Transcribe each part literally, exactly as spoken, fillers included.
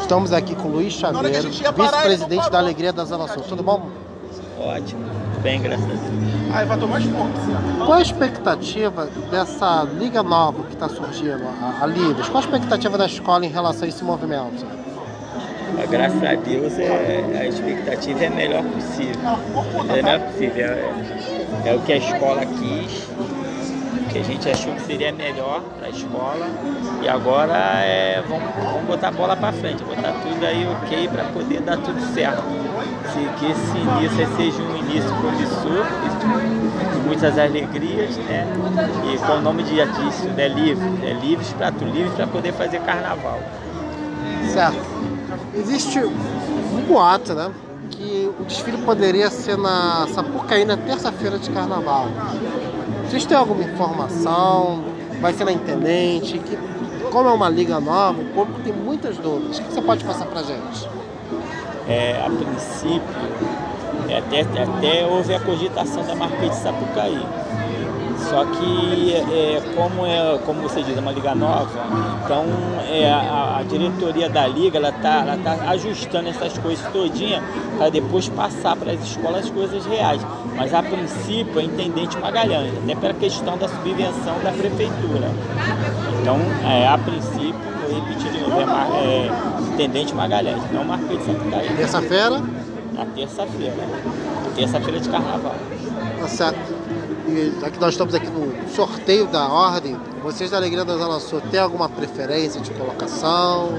Estamos aqui com o Luiz Chaveiro, vice-presidente da Alegria da Zona Sul. Tudo bom? Ótimo, tudo bem, graças a Deus. Aí vai tomar esporte. Qual a expectativa dessa liga nova que está surgindo, a, a Livres? Qual a expectativa da escola em relação a esse movimento? Graças a Deus, é, a expectativa é a melhor possível. É a melhor possível. É, é o que a escola quis, que a gente achou que seria melhor para a escola. E agora é, vamos, vamos botar a bola para frente, botar tudo aí ok para poder dar tudo certo. Se, que esse início seja um início promissor, de muitas alegrias, né? E com o nome de já disse, é livre, é livres para tu, livres para poder fazer carnaval. Certo. Existe um boato, né? Que o desfile poderia ser na Sapucaí na terça-feira de carnaval. Vocês têm alguma informação? Vai ser na Intendente? Que, como é uma liga nova, o público tem muitas dúvidas. O que você pode passar pra gente? É, a princípio, é, até, até houve a cogitação da Marquês de Sapucaí. Só que, é, como, é, como você diz, é uma liga nova, então é, a, a diretoria da liga ela está ela tá ajustando essas coisas todinha para depois passar para as escolas as coisas reais. Mas a princípio é Intendente Magalhães, até pela questão da subvenção da prefeitura. Então, é, a princípio, vou repetir de novo, é, Mar, é Intendente Magalhães, não Marquês de Sapucaí. Terça-feira? Na terça-feira. Terça-feira de carnaval. Tá certo. E já que nós estamos aqui no sorteio da ordem, vocês da Alegria da Zona Sul têm alguma preferência de colocação?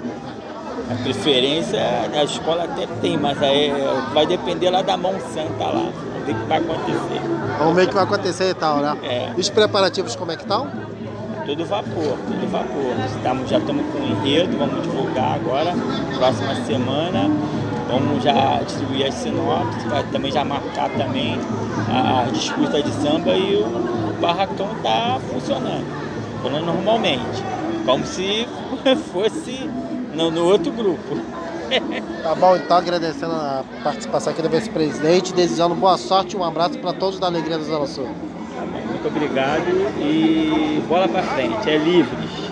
A preferência a escola até tem, mas aí vai depender lá da mão santa lá. Vamos ver o que vai acontecer. Vamos ver o que vai acontecer e tal, né? É. E os preparativos como é que estão? Tudo vapor, tudo vapor. Estamos, já estamos com o enredo, vamos divulgar agora, próxima semana. Vamos já distribuir as sinopses, vai também já marcar também a disputa de samba e o, o barracão está funcionando, funcionando normalmente, como se fosse no, no outro grupo. Tá bom, então agradecendo a participação aqui do vice-presidente, desejando boa sorte e um abraço para todos da Alegria da Zona Sul. Tá bom, muito obrigado e bola para frente, é Livres.